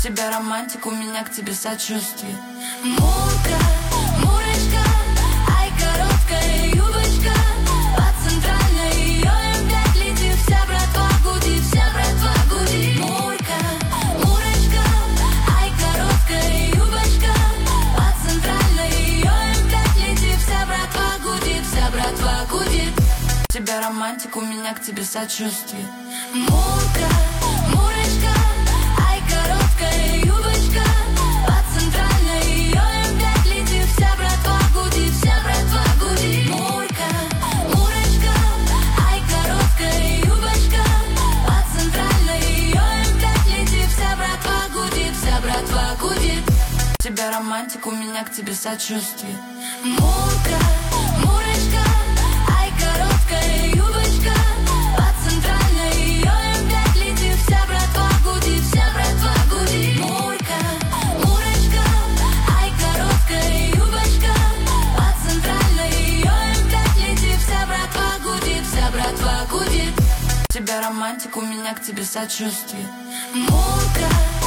тебя романтик, у меня к тебе сочувствие. Мурка, Мурочка, ай, короткая юбочка, по центральной ее М5 летит, вся братва гудит, вся братва гудит. Мурка, Мурочка, ай, короткая юбочка, по центральной ее М5 летит, вся братва гудит, вся братва гудит. Тебя романтик, у меня к тебе сочувствие. Мурка, Мурочка, ай, короткая юбочка, по центральной ее М5 летит, вся братва гудит, вся братва гудит. Мурка, Мурочка, ай, короткая юбочка, по центральной ее М5 летит, вся братва гудит, вся братва гудит. Тебя романтик, у меня к тебе сочувствие. Мурка, Мурочка, ай, короткая юбочка, по центральной ее М5 летит, вся братва гудит, вся братва гудит. Мурка, Мурочка, ай, короткая юбочка, по центральной ее М5 летит, вся братва гудит, вся братва гудит. Тебя романтик, у меня к тебе сочувствие. Мурка.